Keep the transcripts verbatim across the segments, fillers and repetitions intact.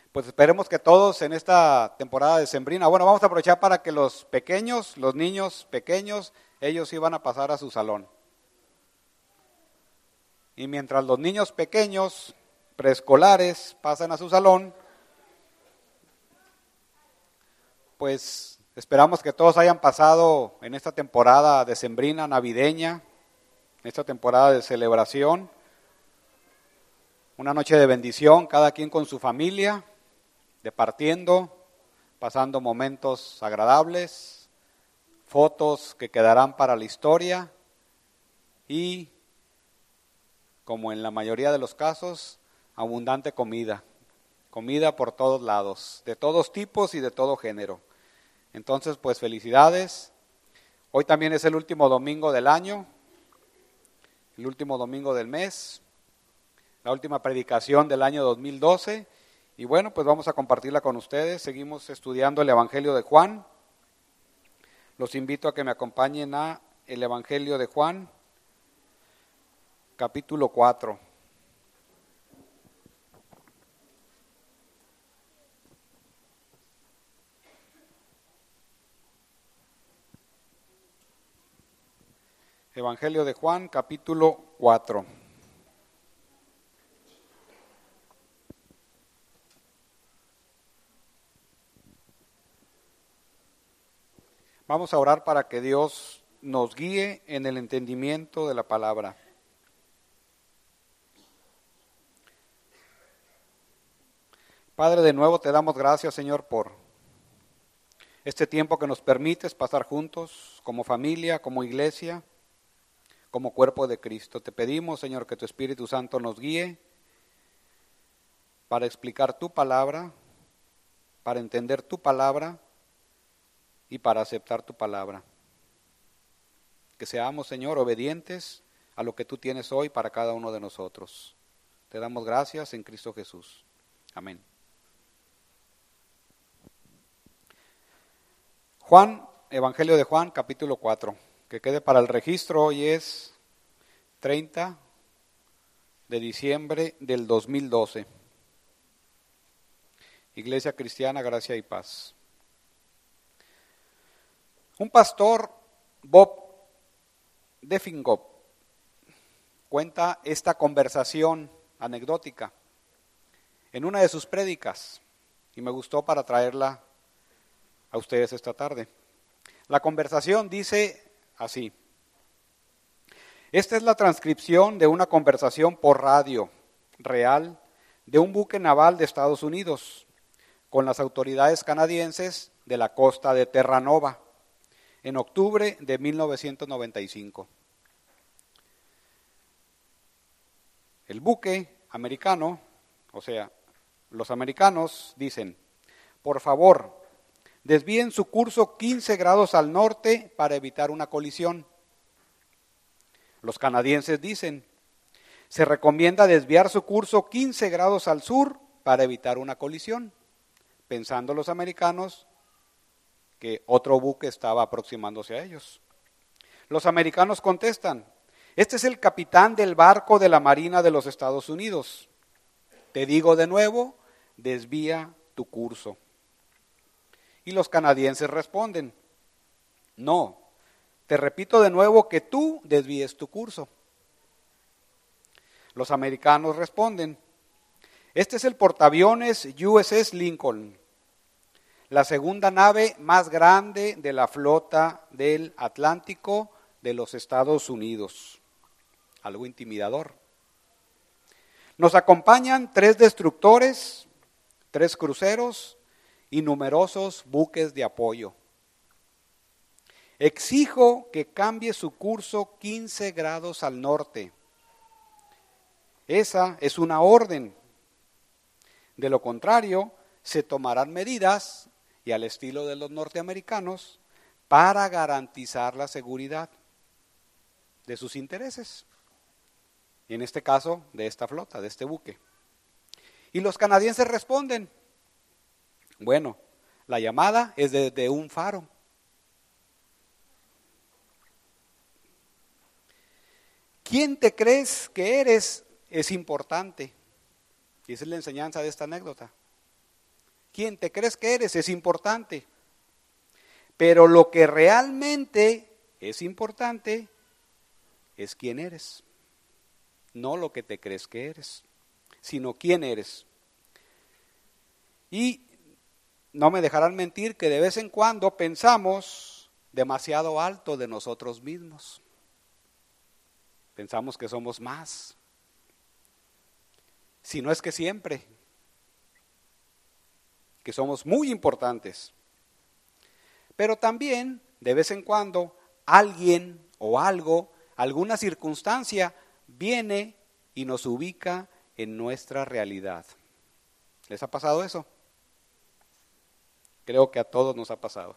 Pues esperemos que todos en esta temporada decembrina, bueno, vamos a aprovechar para que los pequeños, los niños pequeños, ellos iban a pasar a su salón. Y mientras los niños pequeños, preescolares, pasan a su salón, pues esperamos que todos hayan pasado en esta temporada decembrina, navideña, en esta temporada de celebración, una noche de bendición, cada quien con su familia, departiendo, pasando momentos agradables, fotos que quedarán para la historia y, como en la mayoría de los casos, abundante comida, comida por todos lados, de todos tipos y de todo género. Entonces, pues felicidades. Hoy también es el último domingo del año, el último domingo del mes, la última predicación del año dos mil doce. Y bueno, pues vamos a compartirla con ustedes. Seguimos estudiando el Evangelio de Juan. Los invito a que me acompañen a el Evangelio de Juan, capítulo cuatro. Evangelio de Juan, capítulo cuatro. Vamos a orar para que Dios nos guíe en el entendimiento de la palabra. Padre, de nuevo te damos gracias, Señor, por este tiempo que nos permites pasar juntos como familia, como iglesia, como cuerpo de Cristo. Te pedimos, Señor, que tu Espíritu Santo nos guíe para explicar tu palabra, para entender tu palabra y para aceptar tu palabra. Que seamos, Señor, obedientes a lo que tú tienes hoy para cada uno de nosotros. Te damos gracias en Cristo Jesús. Amén. Juan, Evangelio de Juan, capítulo cuatro. Que quede para el registro, hoy es treinta de diciembre del dos mil doce. Iglesia Cristiana, Gracia y Paz. Un pastor, Bob Defingop, cuenta esta conversación anecdótica en una de sus prédicas y me gustó para traerla a ustedes esta tarde. La conversación dice así: esta es la transcripción de una conversación por radio real de un buque naval de Estados Unidos con las autoridades canadienses de la costa de Terranova en octubre de mil novecientos noventa y cinco. El buque americano, o sea, los americanos dicen: por favor, desvíen su curso quince grados al norte para evitar una colisión. Los canadienses dicen: se recomienda desviar su curso quince grados al sur para evitar una colisión, pensando los americanos que otro buque estaba aproximándose a ellos. Los americanos contestan: este es el capitán del barco de la Marina de los Estados Unidos. Te digo de nuevo, desvía tu curso. Y los canadienses responden: no, te repito de nuevo que tú desvíes tu curso. Los americanos responden: este es el portaaviones U S S Lincoln, la segunda nave más grande de la flota del Atlántico de los Estados Unidos. Algo intimidador. Nos acompañan tres destructores, tres cruceros y numerosos buques de apoyo. Exijo que cambie su curso quince grados al norte. Esa es una orden. De lo contrario, se tomarán medidas, y al estilo de los norteamericanos, para garantizar la seguridad de sus intereses. Y en este caso, de esta flota, de este buque. Y los canadienses responden: bueno, la llamada es desde un faro. ¿Quién te crees que eres? Es importante. Y esa es la enseñanza de esta anécdota. quién te crees que eres es importante. Pero lo que realmente es importante es quién eres. No lo que te crees que eres, sino quién eres. Y no me dejarán mentir que de vez en cuando pensamos demasiado alto de nosotros mismos. Pensamos que somos más. Si no es que siempre. Que somos muy importantes. Pero también, de vez en cuando, alguien o algo, alguna circunstancia, viene y nos ubica en nuestra realidad. ¿Les ha pasado eso? Creo que a todos nos ha pasado.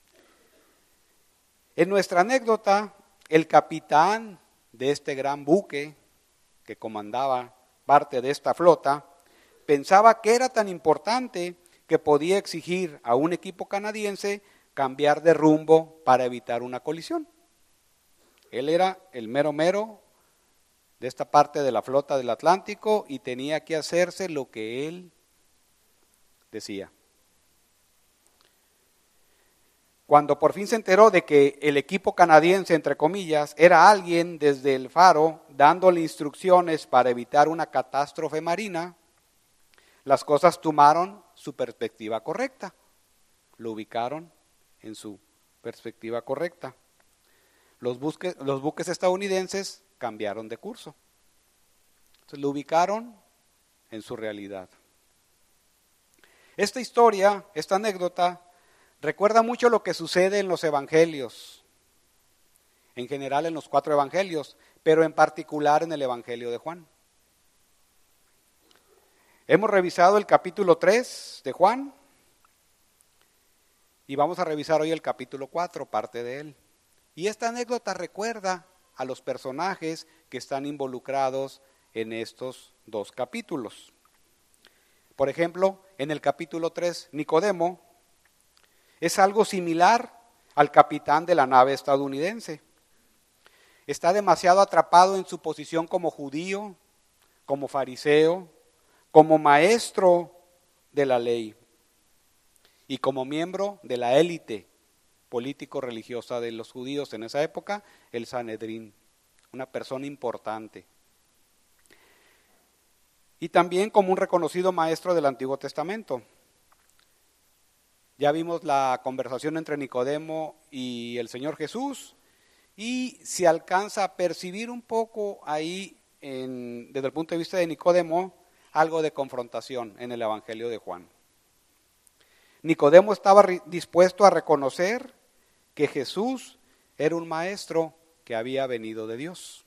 En nuestra anécdota, el capitán de este gran buque que comandaba parte de esta flota, pensaba que era tan importante que podía exigir a un equipo canadiense cambiar de rumbo para evitar una colisión. Él era el mero mero de esta parte de la flota del Atlántico y tenía que hacerse lo que él decía. Cuando por fin se enteró de que el equipo canadiense, entre comillas, era alguien desde el faro dándole instrucciones para evitar una catástrofe marina, las cosas tomaron su perspectiva correcta. Lo ubicaron en su perspectiva correcta. Los, busque, los buques estadounidenses cambiaron de curso. Entonces lo ubicaron en su realidad. Esta historia, esta anécdota, recuerda mucho lo que sucede en los evangelios, en general en los cuatro evangelios, pero en particular en el evangelio de Juan. Hemos revisado el capítulo tres de Juan y vamos a revisar hoy el capítulo cuatro, parte de él. Y esta anécdota recuerda a los personajes que están involucrados en estos dos capítulos. Por ejemplo, en el capítulo tres, Nicodemo es algo similar al capitán de la nave estadounidense. Está demasiado atrapado en su posición como judío, como fariseo, como maestro de la ley y como miembro de la élite político-religiosa de los judíos en esa época, el Sanedrín, una persona importante. Y también como un reconocido maestro del Antiguo Testamento. Ya vimos la conversación entre Nicodemo y el Señor Jesús y se alcanza a percibir un poco ahí, en, desde el punto de vista de Nicodemo, algo de confrontación en el Evangelio de Juan. Nicodemo estaba dispuesto a reconocer que Jesús era un maestro que había venido de Dios.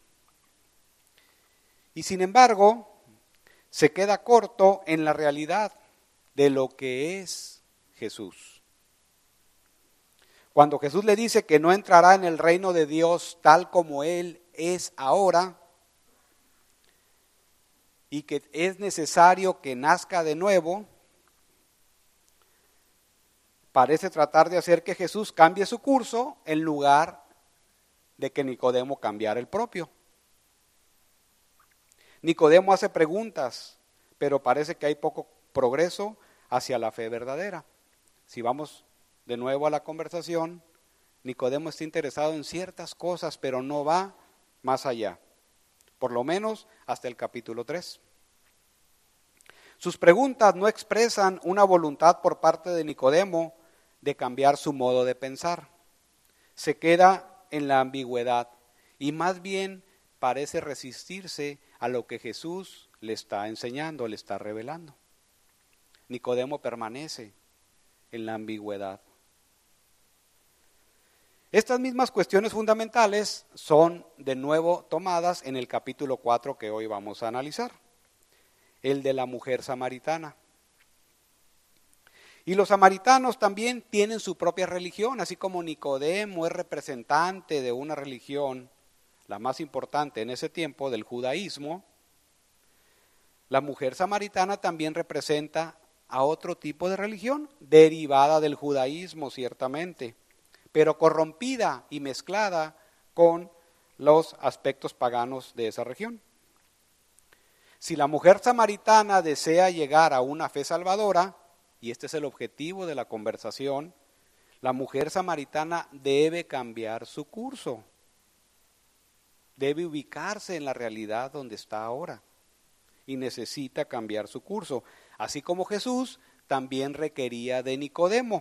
Y sin embargo, se queda corto en la realidad de lo que es Jesús. Cuando Jesús le dice que no entrará en el reino de Dios tal como Él es ahora, y que es necesario que nazca de nuevo, parece tratar de hacer que Jesús cambie su curso en lugar de que Nicodemo cambiara el propio. Nicodemo hace preguntas, pero parece que hay poco progreso hacia la fe verdadera. Si vamos de nuevo a la conversación, Nicodemo está interesado en ciertas cosas, pero no va más allá. Por lo menos hasta el capítulo tres. Sus preguntas no expresan una voluntad por parte de Nicodemo de cambiar su modo de pensar. Se queda en la ambigüedad y más bien parece resistirse a lo que Jesús le está enseñando, le está revelando. Nicodemo permanece en la ambigüedad. Estas mismas cuestiones fundamentales son de nuevo tomadas en el capítulo cuatro que hoy vamos a analizar, el de la mujer samaritana. Y los samaritanos también tienen su propia religión, así como Nicodemo es representante de una religión, la más importante en ese tiempo, del judaísmo. La mujer samaritana también representa a otro tipo de religión, derivada del judaísmo ciertamente, pero corrompida y mezclada con los aspectos paganos de esa región. Si la mujer samaritana desea llegar a una fe salvadora, y este es el objetivo de la conversación, la mujer samaritana debe cambiar su curso, debe ubicarse en la realidad donde está ahora y necesita cambiar su curso, así como Jesús también requería de Nicodemo.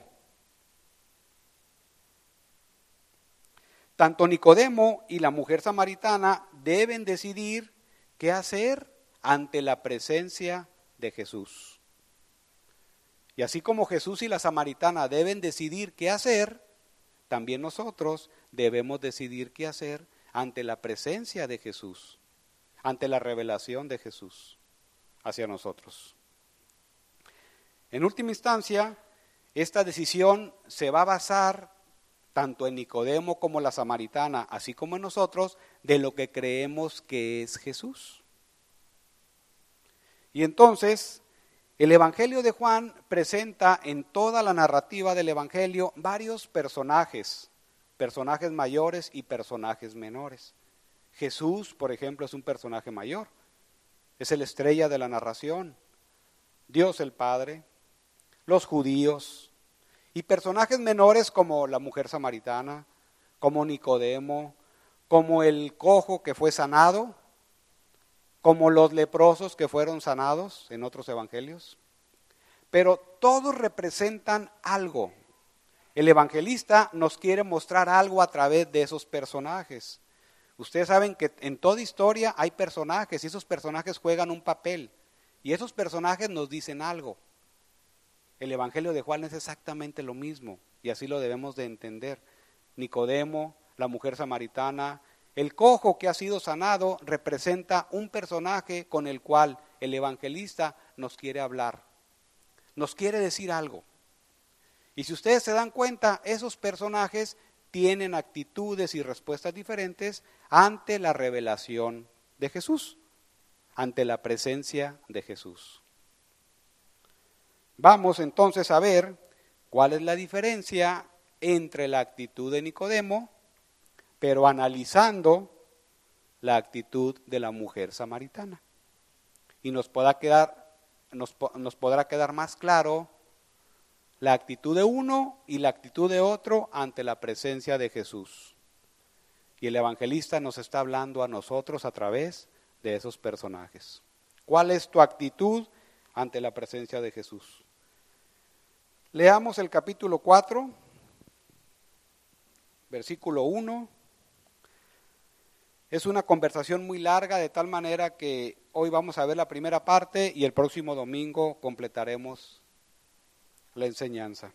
Tanto Nicodemo y la mujer samaritana deben decidir qué hacer ante la presencia de Jesús. Y así como Jesús y la samaritana deben decidir qué hacer, también nosotros debemos decidir qué hacer ante la presencia de Jesús, ante la revelación de Jesús hacia nosotros. En última instancia, esta decisión se va a basar tanto en Nicodemo como la samaritana, así como en nosotros, de lo que creemos que es Jesús. Y entonces, el Evangelio de Juan presenta en toda la narrativa del Evangelio varios personajes, personajes mayores y personajes menores. Jesús, por ejemplo, es un personaje mayor, es el estrella de la narración, Dios el Padre, los judíos, y personajes menores como la mujer samaritana, como Nicodemo, como el cojo que fue sanado, como los leprosos que fueron sanados en otros evangelios. Pero todos representan algo. El evangelista nos quiere mostrar algo a través de esos personajes. Ustedes saben que en toda historia hay personajes y esos personajes juegan un papel. Y esos personajes nos dicen algo. El Evangelio de Juan es exactamente lo mismo y así lo debemos de entender. Nicodemo, la mujer samaritana, el cojo que ha sido sanado representa un personaje con el cual el evangelista nos quiere hablar, nos quiere decir algo. Y si ustedes se dan cuenta, esos personajes tienen actitudes y respuestas diferentes ante la revelación de Jesús, ante la presencia de Jesús. Vamos entonces a ver cuál es la diferencia entre la actitud de Nicodemo, pero analizando la actitud de la mujer samaritana. Y nos podrá quedar, nos, nos podrá quedar más claro la actitud de uno y la actitud de otro ante la presencia de Jesús. Y el evangelista nos está hablando a nosotros a través de esos personajes. ¿Cuál es tu actitud ante la presencia de Jesús? Leamos el capítulo cuatro, versículo uno. Es una conversación muy larga, de tal manera que hoy vamos a ver la primera parte y el próximo domingo completaremos la enseñanza.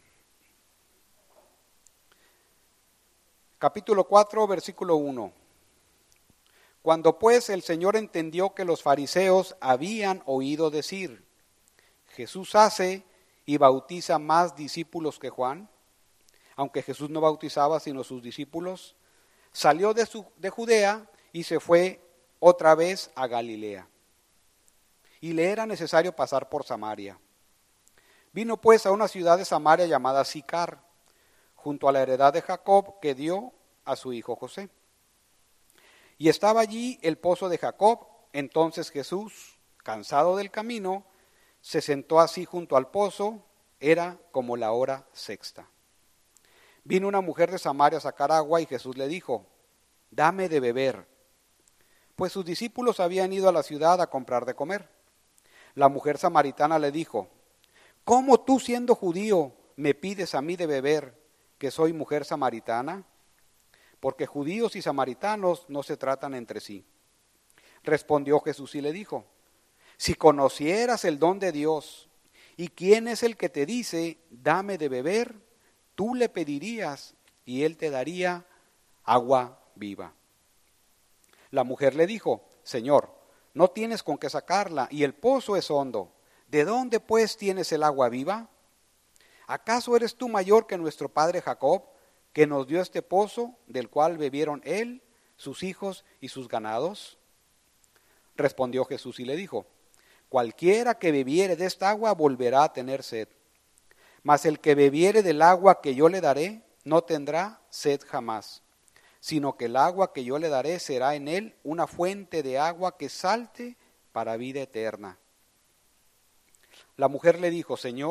Capítulo cuatro, versículo uno. Cuando pues el Señor entendió que los fariseos habían oído decir, Jesús hace y bautiza más discípulos que Juan, aunque Jesús no bautizaba sino sus discípulos, salió de, su, de Judea y se fue otra vez a Galilea. Y le era necesario pasar por Samaria. Vino pues a una ciudad de Samaria llamada Sicar, junto a la heredad de Jacob que dio a su hijo José. Y estaba allí el pozo de Jacob. Entonces Jesús, cansado del camino, se sentó así junto al pozo, era como la hora sexta. Vino una mujer de Samaria a sacar agua y Jesús le dijo, dame de beber, pues sus discípulos habían ido a la ciudad a comprar de comer. La mujer samaritana le dijo, ¿cómo tú siendo judío me pides a mí de beber, que soy mujer samaritana? Porque judíos y samaritanos no se tratan entre sí. Respondió Jesús y le dijo, si conocieras el don de Dios y quién es el que te dice, dame de beber, tú le pedirías y él te daría agua viva. La mujer le dijo, Señor, no tienes con qué sacarla y el pozo es hondo. ¿De dónde pues tienes el agua viva? ¿Acaso eres tú mayor que nuestro padre Jacob, que nos dio este pozo, del cual bebieron él, sus hijos y sus ganados? Respondió Jesús y le dijo, cualquiera que bebiere de esta agua volverá a tener sed, mas el que bebiere del agua que yo le daré no tendrá sed jamás, sino que el agua que yo le daré será en él una fuente de agua que salte para vida eterna. La mujer le dijo, Señor,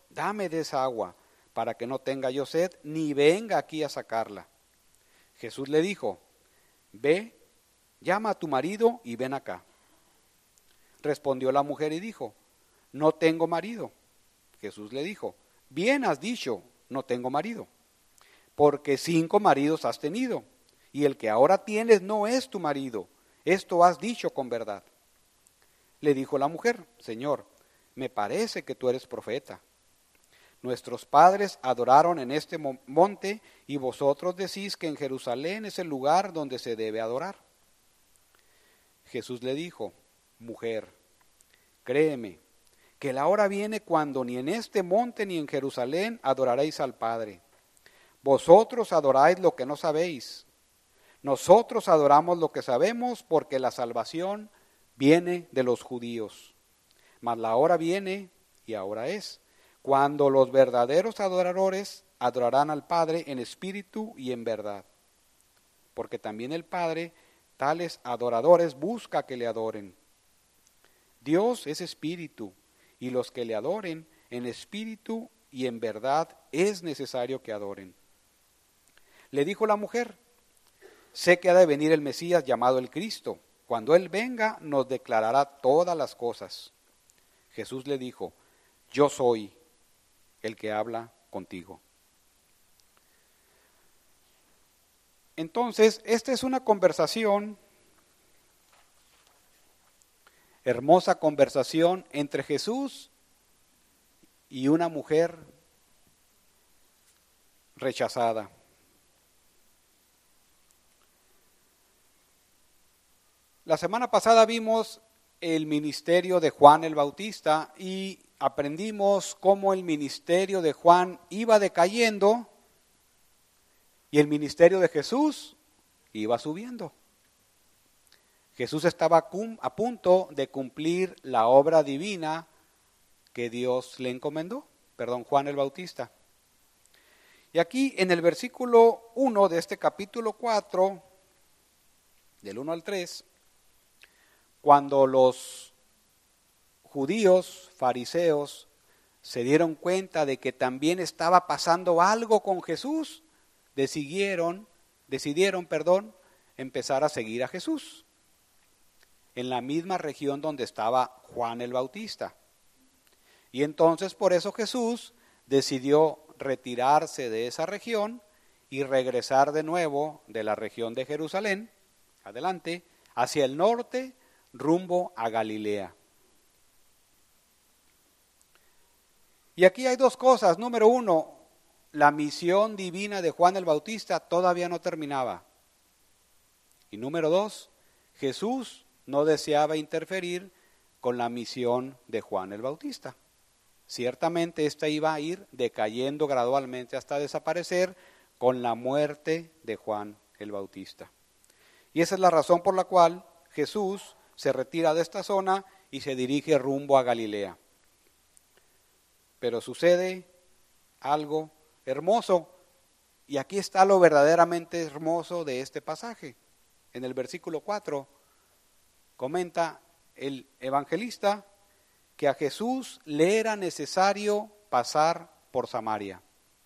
dame de esa agua, para que no tenga yo sed, ni venga aquí a sacarla. Jesús le dijo, ve, llama a tu marido y ven acá. Respondió la mujer y dijo, no tengo marido. Jesús le dijo, bien has dicho, no tengo marido, porque cinco maridos has tenido, y el que ahora tienes no es tu marido. Esto has dicho con verdad. Le dijo la mujer, Señor, me parece que tú eres profeta. Nuestros padres adoraron en este monte, y vosotros decís que en Jerusalén es el lugar donde se debe adorar. Jesús le dijo, mujer, créeme, que la hora viene cuando ni en este monte ni en Jerusalén adoraréis al Padre. Vosotros adoráis lo que no sabéis. Nosotros adoramos lo que sabemos, porque la salvación viene de los judíos. Mas la hora viene, y ahora es, cuando los verdaderos adoradores adorarán al Padre en espíritu y en verdad. Porque también el Padre tales adoradores busca que le adoren. Dios es espíritu, y los que le adoren en espíritu y en verdad es necesario que adoren. Le dijo la mujer, sé que ha de venir el Mesías llamado el Cristo. Cuando Él venga nos declarará todas las cosas. Jesús le dijo, yo soy el que habla contigo. Entonces, esta es una conversación, hermosa conversación entre Jesús y una mujer rechazada. La semana pasada vimos el ministerio de Juan el Bautista y aprendimos cómo el ministerio de Juan iba decayendo y el ministerio de Jesús iba subiendo. Jesús estaba a punto de cumplir la obra divina que Dios le encomendó, perdón, Juan el Bautista. Y aquí en el versículo uno de este capítulo cuatro, del uno al tres, cuando los judíos, fariseos, se dieron cuenta de que también estaba pasando algo con Jesús, decidieron, decidieron, perdón, empezar a seguir a Jesús en la misma región donde estaba Juan el Bautista. Y entonces por eso Jesús decidió retirarse de esa región y regresar de nuevo de la región de Jerusalén, adelante, hacia el norte, rumbo a Galilea. Y aquí hay dos cosas. Número uno, la misión divina de Juan el Bautista todavía no terminaba. Y número dos, Jesús no deseaba interferir con la misión de Juan el Bautista. Ciertamente esta iba a ir decayendo gradualmente hasta desaparecer con la muerte de Juan el Bautista. Y esa es la razón por la cual Jesús se retira de esta zona y se dirige rumbo a Galilea. Pero sucede algo hermoso, y aquí está lo verdaderamente hermoso de este pasaje. En el versículo cuatro comenta el evangelista que a Jesús le era necesario pasar por Samaria.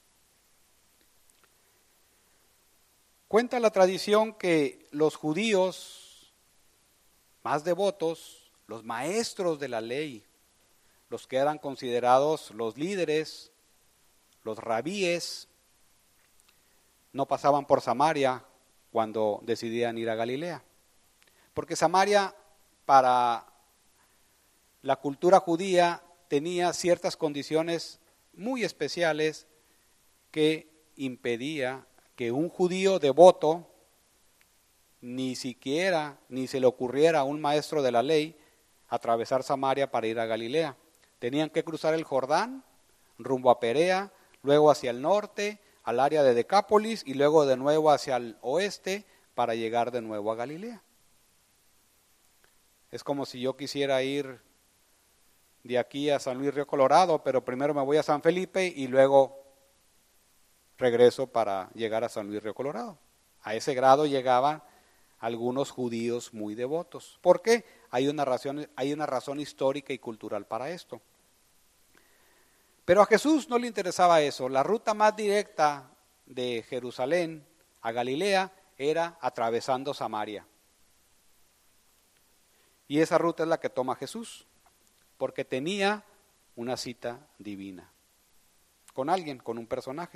Cuenta la tradición que los judíos más devotos, los maestros de la ley, los que eran considerados los líderes, los rabíes, no pasaban por Samaria cuando decidían ir a Galilea. Porque Samaria, para la cultura judía, tenía ciertas condiciones muy especiales que impedía que un judío devoto, ni siquiera, ni se le ocurriera a un maestro de la ley, atravesar Samaria para ir a Galilea. Tenían que cruzar el Jordán, rumbo a Perea, luego hacia el norte, al área de Decápolis, y luego de nuevo hacia el oeste, para llegar de nuevo a Galilea. Es como si yo quisiera ir de aquí a San Luis Río Colorado, pero primero me voy a San Felipe y luego regreso para llegar a San Luis Río Colorado. A ese grado llegaban algunos judíos muy devotos. ¿Por qué? Hay una razón, hay una razón histórica y cultural para esto. Pero a Jesús no le interesaba eso. La ruta más directa de Jerusalén a Galilea era atravesando Samaria. Y esa ruta es la que toma Jesús, porque tenía una cita divina con alguien, con un personaje.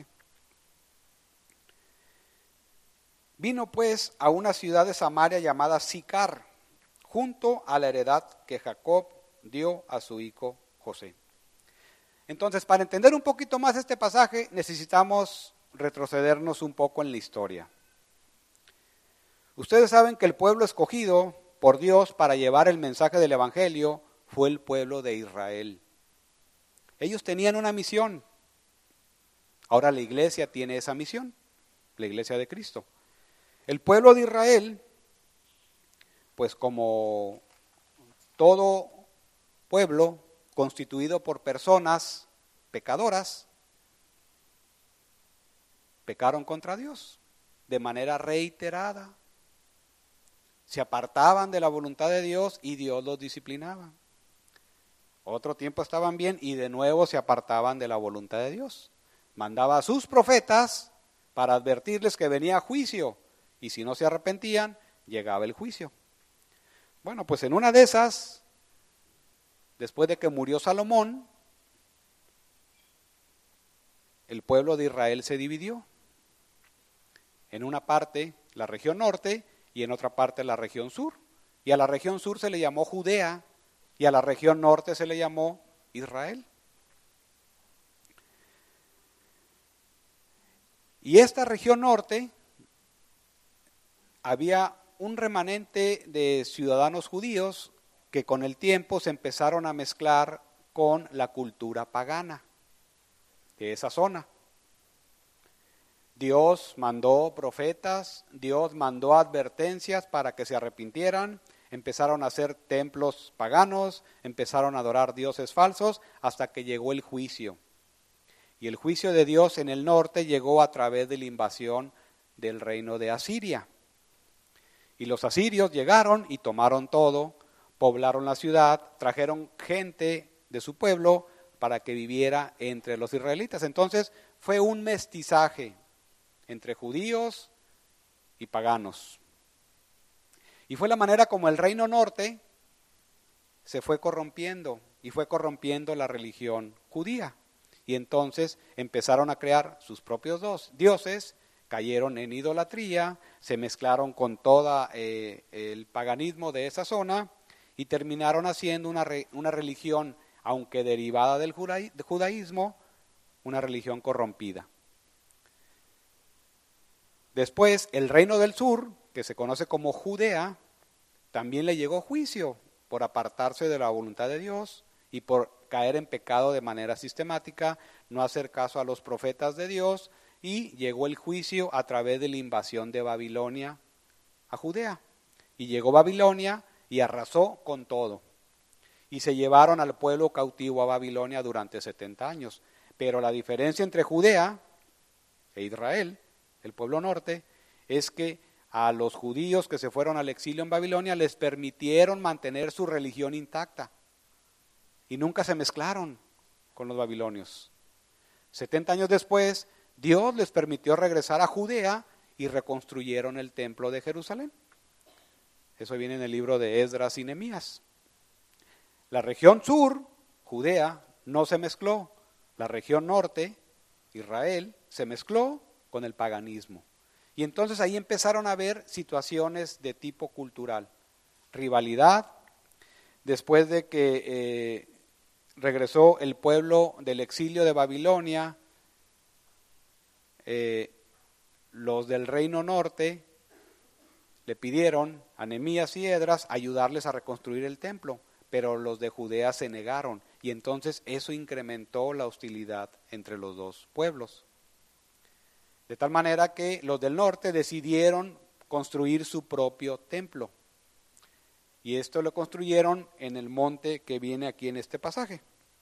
Vino pues a una ciudad de Samaria llamada Sicar, junto a la heredad que Jacob dio a su hijo José. Entonces, para entender un poquito más este pasaje, necesitamos retrocedernos un poco en la historia. Ustedes saben que el pueblo escogido por Dios para llevar el mensaje del Evangelio fue el pueblo de Israel. Ellos tenían una misión. Ahora la iglesia tiene esa misión, la iglesia de Cristo. El pueblo de Israel, pues como todo pueblo constituido por personas pecadoras, pecaron contra Dios de manera reiterada. Se apartaban de la voluntad de Dios y Dios los disciplinaba. Otro tiempo estaban bien y de nuevo se apartaban de la voluntad de Dios. Mandaba a sus profetas para advertirles que venía juicio y si no se arrepentían, llegaba el juicio. Bueno, pues en una de esas, después de que murió Salomón, el pueblo de Israel se dividió. En una parte, la región norte, y en otra parte la región sur. Y a la región sur se le llamó Judea y a la región norte se le llamó Israel. Y esta región norte había un remanente de ciudadanos judíos que con el tiempo se empezaron a mezclar con la cultura pagana de esa zona. Dios mandó profetas, Dios mandó advertencias para que se arrepintieran, empezaron a hacer templos paganos, empezaron a adorar dioses falsos, hasta que llegó el juicio. Y el juicio de Dios en el norte llegó a través de la invasión del reino de Asiria. Y los asirios llegaron y tomaron todo, poblaron la ciudad, trajeron gente de su pueblo para que viviera entre los israelitas. Entonces fue un mestizaje entre judíos y paganos. Y fue la manera como el reino norte se fue corrompiendo y fue corrompiendo la religión judía. Y entonces empezaron a crear sus propios dos dioses, cayeron en idolatría, se mezclaron con todo eh, el paganismo de esa zona y terminaron haciendo una, re, una religión, aunque derivada del judaísmo, una religión corrompida. Después, el reino del sur, que se conoce como Judea, también le llegó juicio por apartarse de la voluntad de Dios y por caer en pecado de manera sistemática, no hacer caso a los profetas de Dios, y llegó el juicio a través de la invasión de Babilonia a Judea. Y llegó Babilonia y arrasó con todo. Y se llevaron al pueblo cautivo a Babilonia durante setenta años. Pero la diferencia entre Judea e Israel, el pueblo norte, es que a los judíos que se fueron al exilio en Babilonia les permitieron mantener su religión intacta y nunca se mezclaron con los babilonios. setenta años después, Dios les permitió regresar a Judea y reconstruyeron el templo de Jerusalén. Eso viene en el libro de Esdras y Nehemías. La región sur, Judea, no se mezcló. La región norte, Israel, se mezcló con el paganismo. Y entonces ahí empezaron a haber situaciones de tipo cultural. Rivalidad, después de que eh, regresó el pueblo del exilio de Babilonia, eh, los del reino norte le pidieron a Nehemías y Esdras ayudarles a reconstruir el templo, pero los de Judea se negaron y entonces eso incrementó la hostilidad entre los dos pueblos. De tal manera que los del norte decidieron construir su propio templo. Y esto lo construyeron en el monte que viene aquí en este pasaje.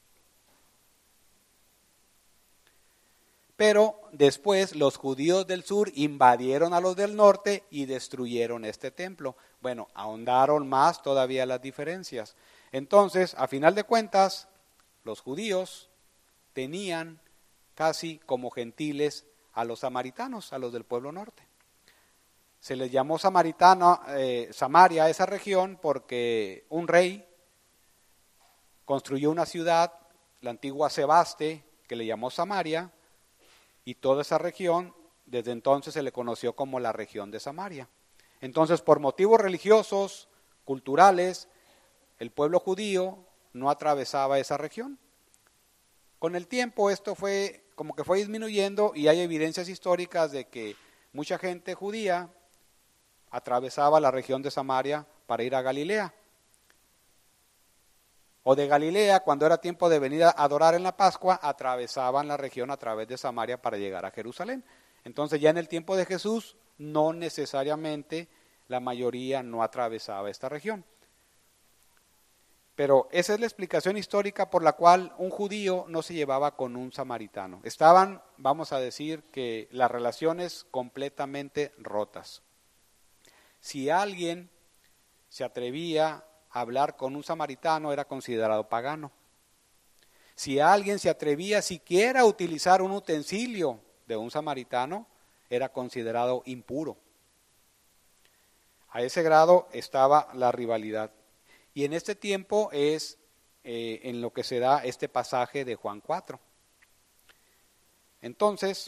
Pero después los judíos del sur invadieron a los del norte y destruyeron este templo. Bueno, ahondaron más todavía las diferencias. Entonces, a final de cuentas, los judíos tenían casi como gentiles a los samaritanos, a los del pueblo norte. Se les llamó samaritano, eh, Samaria a esa región porque un rey construyó una ciudad, la antigua Sebaste, que le llamó Samaria, y toda esa región desde entonces se le conoció como la región de Samaria. Entonces, por motivos religiosos, culturales, el pueblo judío no atravesaba esa región. Con el tiempo esto fue como que fue disminuyendo y hay evidencias históricas de que mucha gente judía atravesaba la región de Samaria para ir a Galilea. O de Galilea, cuando era tiempo de venir a adorar en la Pascua, atravesaban la región a través de Samaria para llegar a Jerusalén. Entonces ya en el tiempo de Jesús, no necesariamente la mayoría no atravesaba esta región. Pero esa es la explicación histórica por la cual un judío no se llevaba con un samaritano. Estaban, vamos a decir, que las relaciones completamente rotas. Si alguien se atrevía a hablar con un samaritano, era considerado pagano. Si alguien se atrevía siquiera a utilizar un utensilio de un samaritano, era considerado impuro. A ese grado estaba la rivalidad. Y en este tiempo es eh, en lo que se da este pasaje de Juan cuatro. Entonces,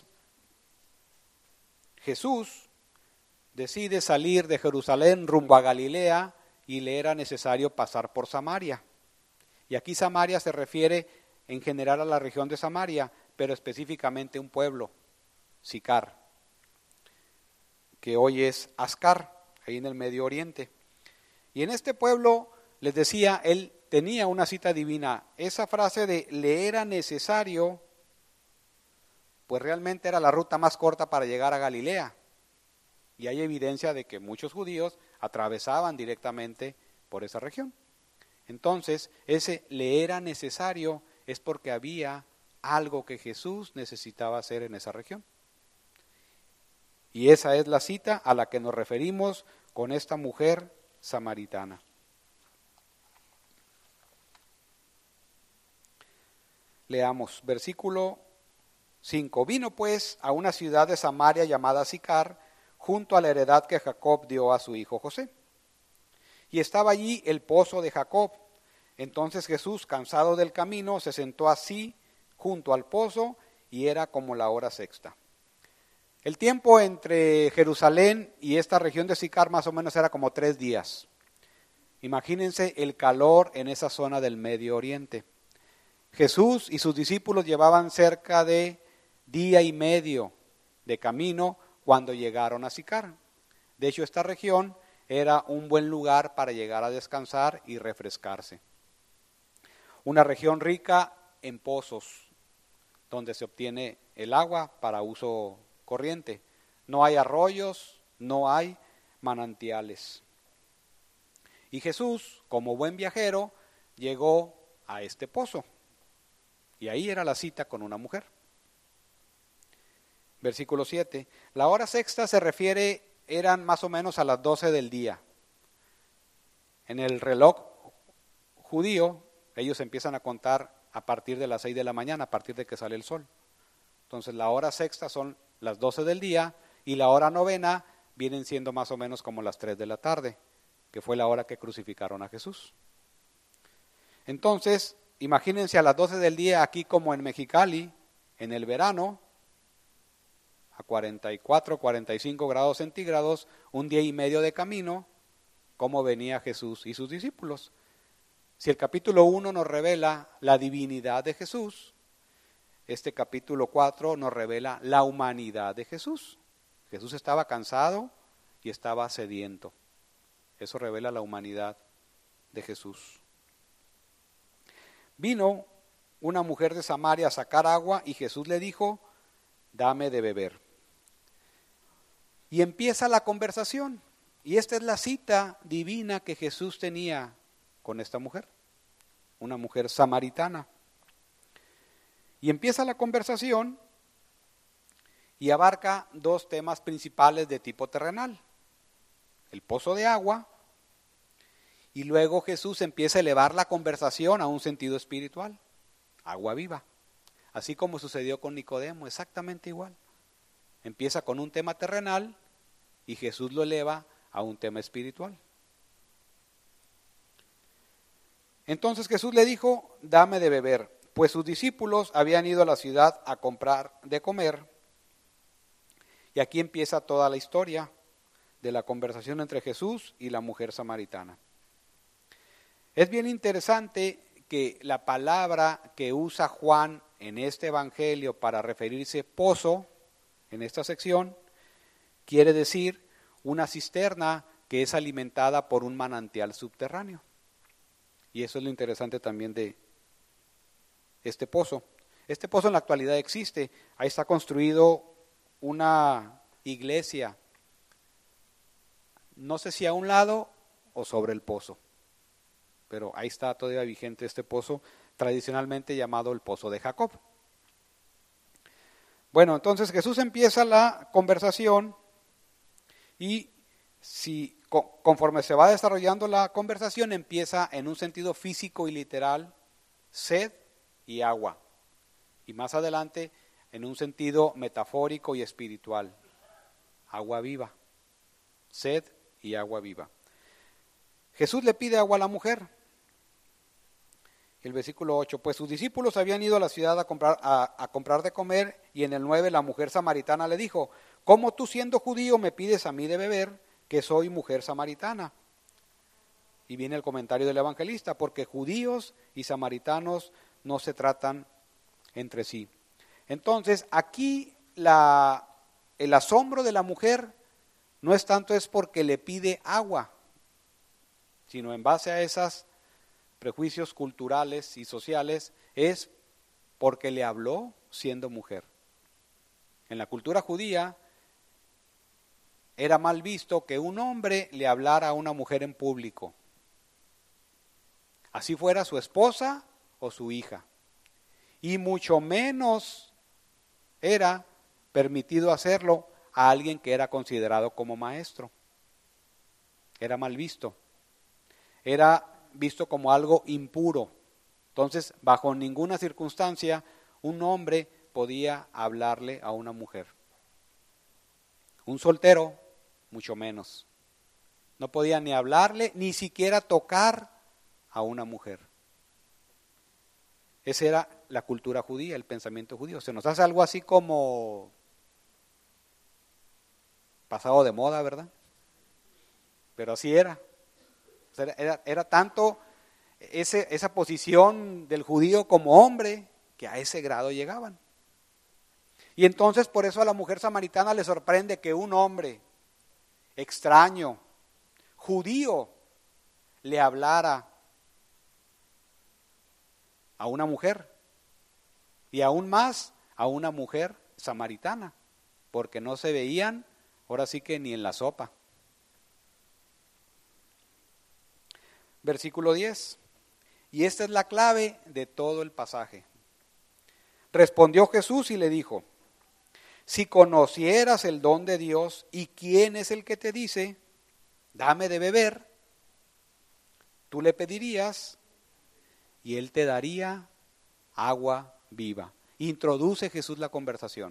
Jesús decide salir de Jerusalén rumbo a Galilea y le era necesario pasar por Samaria. Y aquí Samaria se refiere en general a la región de Samaria, pero específicamente un pueblo, Sicar, que hoy es Ascar, ahí en el Medio Oriente. Y en este pueblo, les decía, él tenía una cita divina. Esa frase de le era necesario, pues realmente era la ruta más corta para llegar a Galilea. Y hay evidencia de que muchos judíos atravesaban directamente por esa región. Entonces, ese le era necesario es porque había algo que Jesús necesitaba hacer en esa región. Y esa es la cita a la que nos referimos con esta mujer samaritana. Leamos, versículo cinco. Vino pues a una ciudad de Samaria llamada Sicar, junto a la heredad que Jacob dio a su hijo José. Y estaba allí el pozo de Jacob. Entonces Jesús, cansado del camino, se sentó así junto al pozo, y era como la hora sexta. El tiempo entre Jerusalén y esta región de Sicar más o menos era como tres días. Imagínense el calor en esa zona del Medio Oriente. Jesús y sus discípulos llevaban cerca de día y medio de camino cuando llegaron a Sicar. De hecho, esta región era un buen lugar para llegar a descansar y refrescarse. Una región rica en pozos, donde se obtiene el agua para uso corriente. No hay arroyos, no hay manantiales. Y Jesús, como buen viajero, llegó a este pozo. Y ahí era la cita con una mujer. Versículo siete. La hora sexta se refiere, eran más o menos a las doce del día. En el reloj judío, ellos empiezan a contar a partir de las seis de la mañana, a partir de que sale el sol. Entonces la hora sexta son las doce del día y la hora novena vienen siendo más o menos como las tres de la tarde, que fue la hora que crucificaron a Jesús. Entonces, imagínense a las doce del día aquí como en Mexicali, en el verano, a cuarenta y cuatro, cuarenta y cinco grados centígrados, un día y medio de camino, cómo venía Jesús y sus discípulos. Si el capítulo uno nos revela la divinidad de Jesús, este capítulo cuatro nos revela la humanidad de Jesús. Jesús estaba cansado y estaba sediento. Eso revela la humanidad de Jesús. Vino una mujer de Samaria a sacar agua y Jesús le dijo, dame de beber. Y empieza la conversación. Y esta es la cita divina que Jesús tenía con esta mujer, una mujer samaritana. Y empieza la conversación y abarca dos temas principales de tipo terrenal. El pozo de agua, y luego Jesús empieza a elevar la conversación a un sentido espiritual, agua viva. así como sucedió con Nicodemo, exactamente igual. Empieza con un tema terrenal y Jesús lo eleva a un tema espiritual. Entonces Jesús le dijo, dame de beber, pues sus discípulos habían ido a la ciudad a comprar de comer. Y aquí empieza toda la historia de la conversación entre Jesús y la mujer samaritana. Es bien interesante que la palabra que usa Juan en este evangelio para referirse pozo, en esta sección, quiere decir una cisterna que es alimentada por un manantial subterráneo. Y eso es lo interesante también de este pozo. Este pozo en la actualidad existe. Ahí está construido una iglesia, no sé si a un lado o sobre el pozo, pero ahí está todavía vigente este pozo, tradicionalmente llamado el pozo de Jacob. Bueno, entonces Jesús empieza la conversación y si conforme se va desarrollando la conversación empieza en un sentido físico y literal, sed y agua, y más adelante en un sentido metafórico y espiritual, agua viva, sed y agua viva. Jesús le pide agua a la mujer. El versículo ocho, pues sus discípulos habían ido a la ciudad a comprar, a, a comprar de comer, y en el nueve la mujer samaritana le dijo, ¿cómo tú siendo judío me pides a mí de beber, que soy mujer samaritana? Y viene el comentario del evangelista, porque judíos y samaritanos no se tratan entre sí. Entonces, aquí la, el asombro de la mujer no es tanto es porque le pide agua, sino en base a esos prejuicios culturales y sociales, es porque le habló siendo mujer. En la cultura judía era mal visto que un hombre le hablara a una mujer en público, así fuera su esposa o su hija, y mucho menos era permitido hacerlo a alguien que era considerado como maestro. Era mal visto, era visto como algo impuro. Entonces, bajo ninguna circunstancia, un hombre podía hablarle a una mujer. Un soltero, mucho menos. No podía ni hablarle, ni siquiera tocar a una mujer. Esa era la cultura judía, el pensamiento judío. Se nos hace algo así como pasado de moda, ¿verdad? Pero así era. Era, era, era tanto ese, esa posición del judío como hombre que a ese grado llegaban. Y entonces por eso a la mujer samaritana le sorprende que un hombre extraño, judío, le hablara a una mujer, y aún más a una mujer samaritana, porque no se veían, ahora sí que ni en la sopa. Versículo diez, y esta es la clave de todo el pasaje. Respondió Jesús y le dijo, si conocieras el don de Dios y quién es el que te dice, dame de beber, tú le pedirías y él te daría agua viva. Introduce Jesús la conversación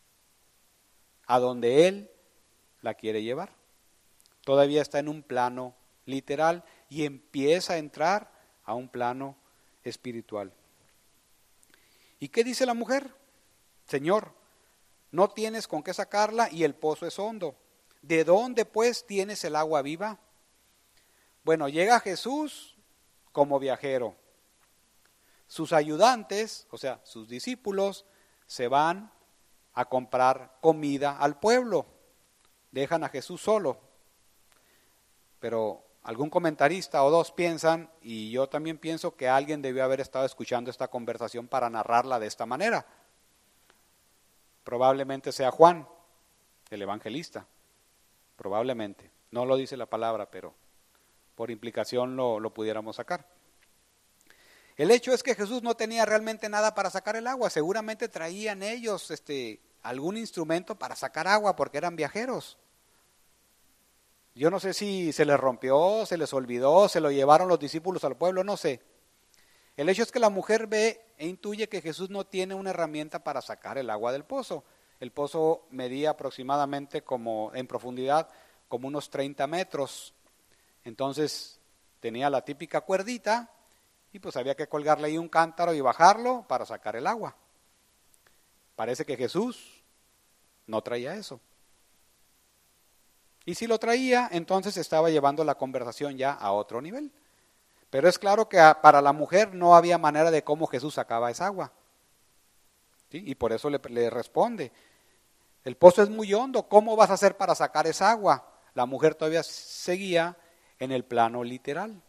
a donde él la quiere llevar. Todavía está en un plano literal y empieza a entrar a un plano espiritual. ¿Y qué dice la mujer? Señor, no tienes con qué sacarla y el pozo es hondo. ¿De dónde pues tienes el agua viva? Bueno, llega Jesús como viajero. Sus ayudantes, o sea, sus discípulos, se van a comprar comida al pueblo. Dejan a Jesús solo. Pero algún comentarista o dos piensan, y yo también pienso, que alguien debió haber estado escuchando esta conversación para narrarla de esta manera. Probablemente sea Juan, el evangelista. Probablemente. No lo dice la palabra, pero por implicación lo, lo pudiéramos sacar. El hecho es que Jesús no tenía realmente nada para sacar el agua. Seguramente traían ellos este, algún instrumento para sacar agua porque eran viajeros. Yo no sé si se les rompió, se les olvidó, se lo llevaron los discípulos al pueblo, no sé. El hecho es que la mujer ve e intuye que Jesús no tiene una herramienta para sacar el agua del pozo. El pozo medía aproximadamente como en profundidad como unos treinta metros. Entonces tenía la típica cuerdita y pues había que colgarle ahí un cántaro y bajarlo para sacar el agua. Parece que Jesús no traía eso. Y si lo traía, entonces estaba llevando la conversación ya a otro nivel. Pero es claro que para la mujer no había manera de cómo Jesús sacaba esa agua. ¿Sí? Y por eso le, le responde, el pozo es muy hondo, ¿cómo vas a hacer para sacar esa agua? La mujer todavía seguía en el plano literal.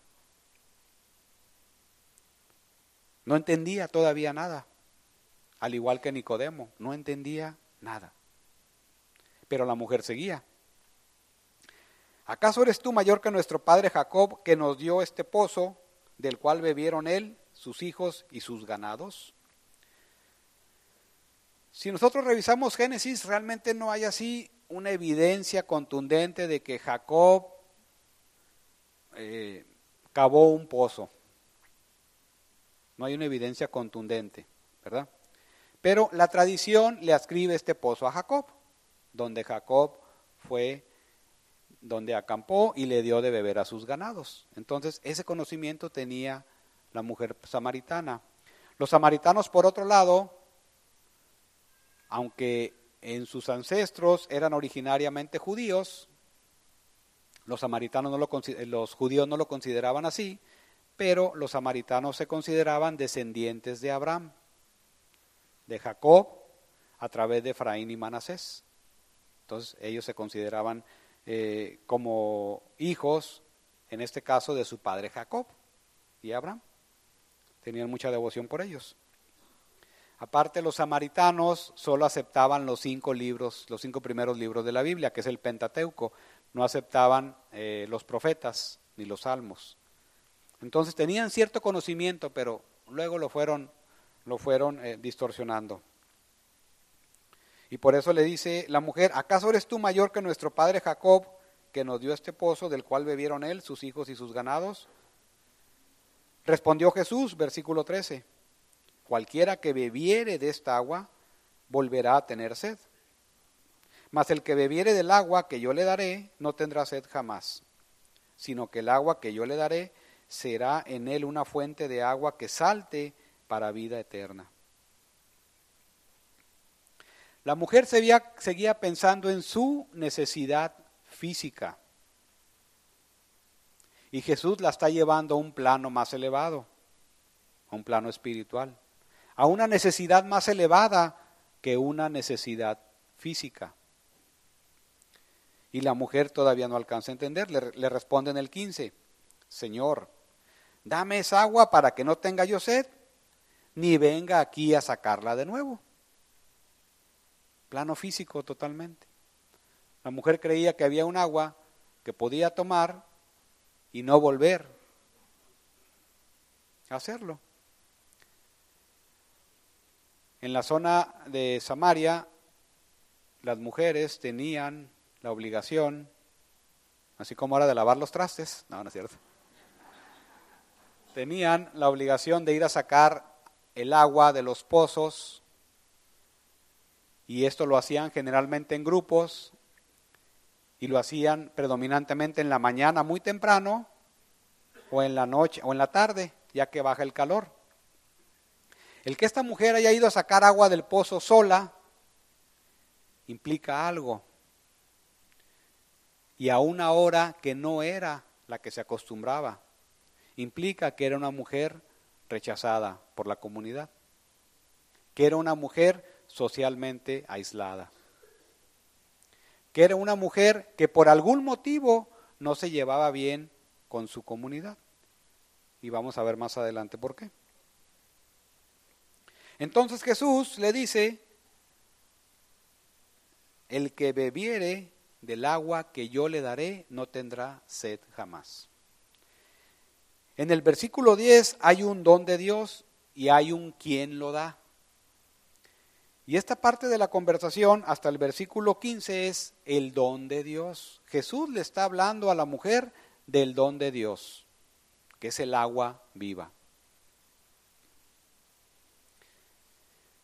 No entendía todavía nada, al igual que Nicodemo, no entendía nada. Pero la mujer seguía. ¿Acaso eres tú mayor que nuestro padre Jacob, que nos dio este pozo, del cual bebieron él, sus hijos y sus ganados? Si nosotros revisamos Génesis, realmente no hay así una evidencia contundente de que Jacob eh, cavó un pozo. No hay una evidencia contundente, ¿verdad? Pero la tradición le ascribe este pozo a Jacob, donde Jacob fue, donde acampó y le dio de beber a sus ganados. Entonces, ese conocimiento tenía la mujer samaritana. Los samaritanos, por otro lado, aunque en sus ancestros eran originariamente judíos, los samaritanos no lo, los judíos no lo consideraban así, pero los samaritanos se consideraban descendientes de Abraham, de Jacob, a través de Efraín y Manasés. Entonces ellos se consideraban eh, como hijos, en este caso, de su padre Jacob y Abraham. Tenían mucha devoción por ellos. Aparte, los samaritanos solo aceptaban los cinco libros, los cinco primeros libros de la Biblia, que es el Pentateuco. No aceptaban eh, los profetas ni los salmos. Entonces tenían cierto conocimiento, pero luego lo fueron, lo fueron eh, distorsionando. Y por eso le dice la mujer, ¿acaso eres tú mayor que nuestro padre Jacob, que nos dio este pozo del cual bebieron él, sus hijos y sus ganados? Respondió Jesús, versículo trece, cualquiera que bebiere de esta agua, volverá a tener sed. Mas el que bebiere del agua que yo le daré, no tendrá sed jamás, sino que el agua que yo le daré será en él una fuente de agua que salte para vida eterna. La mujer seguía, seguía pensando en su necesidad física. Y Jesús la está llevando a un plano más elevado, a un plano espiritual, a una necesidad más elevada que una necesidad física. Y la mujer todavía no alcanza a entender, le, le responde en el quince, Señor, dame esa agua para que no tenga yo sed, ni venga aquí a sacarla de nuevo. Plano físico totalmente. La mujer creía que había un agua que podía tomar y no volver a hacerlo. En la zona de Samaria, las mujeres tenían la obligación, así como ahora de lavar los trastes, no, no es cierto, tenían la obligación de ir a sacar el agua de los pozos, y esto lo hacían generalmente en grupos, y lo hacían predominantemente en la mañana muy temprano, o en la noche, o en la tarde, ya que baja el calor. El que esta mujer haya ido a sacar agua del pozo sola, implica algo, y a una hora que no era la que se acostumbraba, implica que era una mujer rechazada por la comunidad, que era una mujer socialmente aislada, que era una mujer que por algún motivo no se llevaba bien con su comunidad. Y vamos a ver más adelante por qué. Entonces Jesús le dice, el que bebiere del agua que yo le daré no tendrá sed jamás. En el versículo diez hay un don de Dios y hay un quien lo da. Y esta parte de la conversación hasta el versículo quince es el don de Dios. Jesús le está hablando a la mujer del don de Dios, que es el agua viva.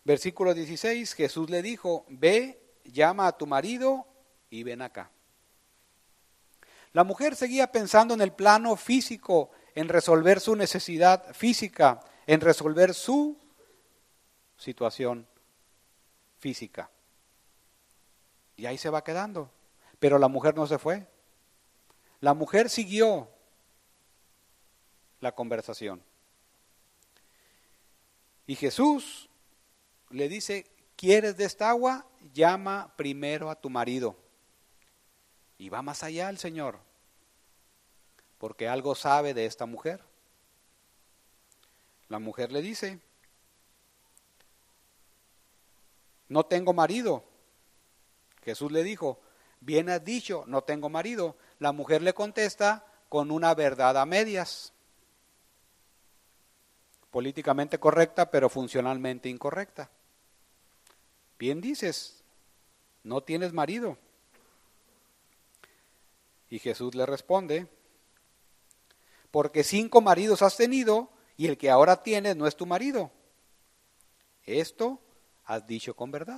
Versículo dieciséis, Jesús le dijo, ve, llama a tu marido y ven acá. La mujer seguía pensando en el plano físico, en resolver su necesidad física, en resolver su situación física. Y ahí se va quedando. Pero la mujer no se fue. La mujer siguió la conversación. Y Jesús le dice, ¿quieres de esta agua? Llama primero a tu marido. Y va más allá el Señor, porque algo sabe de esta mujer. La mujer le dice, no tengo marido. Jesús le dijo, bien has dicho, no tengo marido. La mujer le contesta con una verdad a medias. Políticamente correcta, pero funcionalmente incorrecta. Bien dices, no tienes marido. Y Jesús le responde, porque cinco maridos has tenido y el que ahora tienes no es tu marido. Esto has dicho con verdad.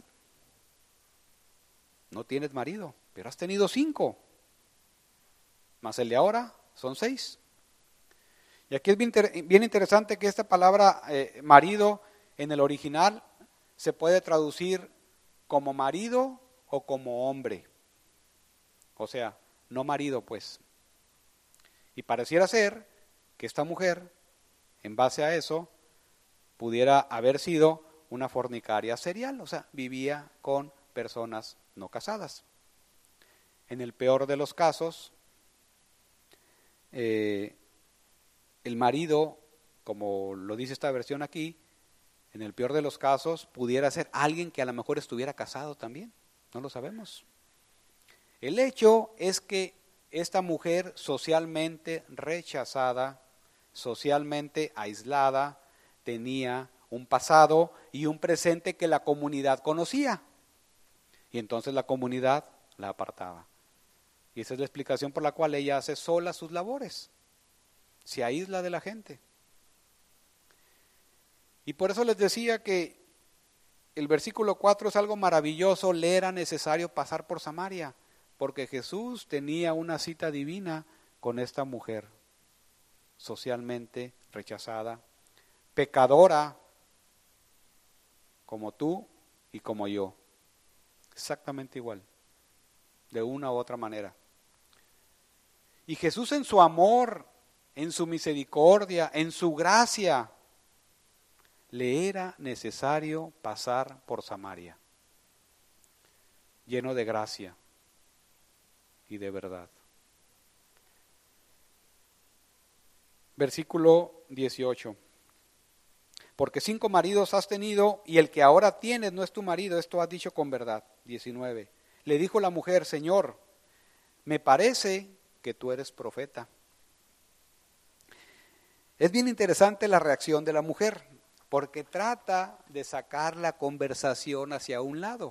No tienes marido, pero has tenido cinco. Más el de ahora son seis. Y aquí es bien, bien interesante que esta palabra eh, marido en el original se puede traducir como marido o como hombre. O sea, no marido pues. Y pareciera ser que esta mujer, en base a eso, pudiera haber sido una fornicaria serial. O sea, vivía con personas no casadas. En el peor de los casos, eh, el marido, como lo dice esta versión aquí, en el peor de los casos, pudiera ser alguien que a lo mejor estuviera casado también, no lo sabemos. El hecho es que esta mujer socialmente rechazada, socialmente aislada, tenía un pasado y un presente que la comunidad conocía. Y entonces la comunidad la apartaba. Y esa es la explicación por la cual ella hace sola sus labores. Se aísla de la gente. Y por eso les decía que el versículo cuatro es algo maravilloso. Le era necesario pasar por Samaria, porque Jesús tenía una cita divina con esta mujer, socialmente rechazada, pecadora, como tú y como yo. Exactamente igual, de una u otra manera. Y Jesús en su amor, en su misericordia, en su gracia, le era necesario pasar por Samaria, lleno de gracia y de verdad. Versículo dieciocho. Porque cinco maridos has tenido y el que ahora tienes no es tu marido, esto has dicho con verdad. diecinueve. Le dijo la mujer, Señor, me parece que tú eres profeta. Es bien interesante la reacción de la mujer, porque trata de sacar la conversación hacia un lado.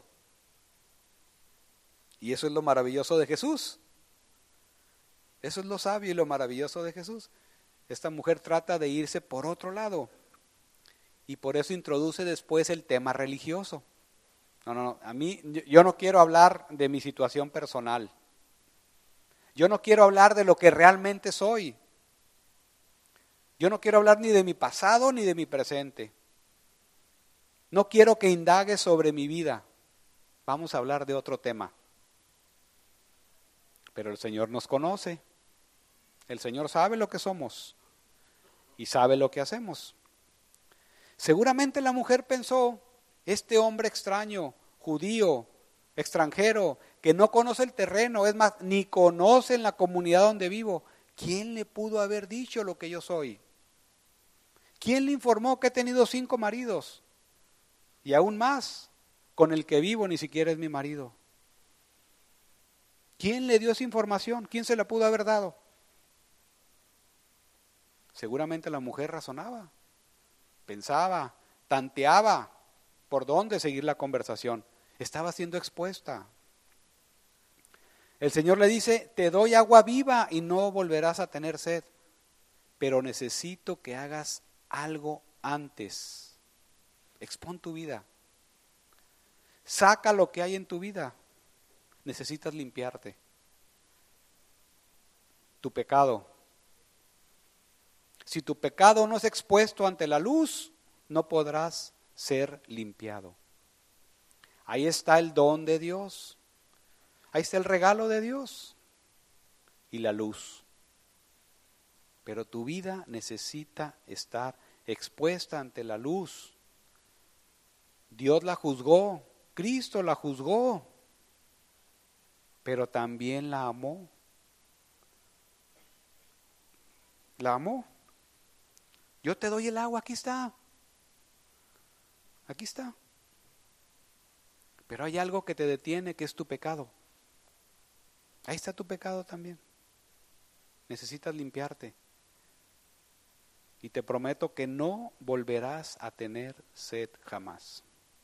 Y eso es lo maravilloso de Jesús. Eso es lo sabio y lo maravilloso de Jesús. Esta mujer trata de irse por otro lado. Y por eso introduce después el tema religioso. No, no, no. A mí, yo no quiero hablar de mi situación personal. Yo no quiero hablar de lo que realmente soy. Yo no quiero hablar ni de mi pasado ni de mi presente. No quiero que indagues sobre mi vida. Vamos a hablar de otro tema. Pero el Señor nos conoce. El Señor sabe lo que somos y sabe lo que hacemos. Seguramente la mujer pensó, este hombre extraño, judío, extranjero, que no conoce el terreno, es más, ni conoce en la comunidad donde vivo, ¿quién le pudo haber dicho lo que yo soy? ¿Quién le informó que he tenido cinco maridos? Y aún más, con el que vivo ni siquiera es mi marido. ¿Quién le dio esa información? ¿Quién se la pudo haber dado? Seguramente la mujer razonaba, pensaba, tanteaba por dónde seguir la conversación. Estaba siendo expuesta. El Señor le dice, te doy agua viva y no volverás a tener sed, pero necesito que hagas algo antes. Expón tu vida, Saca lo que hay en tu vida. Necesitas limpiarte. Tu pecado. Si tu pecado no es expuesto ante la luz, no podrás ser limpiado. Ahí está el don de Dios. Ahí está el regalo de Dios y la luz. Pero tu vida necesita estar expuesta ante la luz. Dios la juzgó, Cristo la juzgó, pero también la amó. La amó. Yo te doy el agua, aquí está. Aquí está. Pero hay algo que te detiene, que es tu pecado. Ahí está tu pecado también. Necesitas limpiarte. Y te prometo que no volverás a tener sed jamás.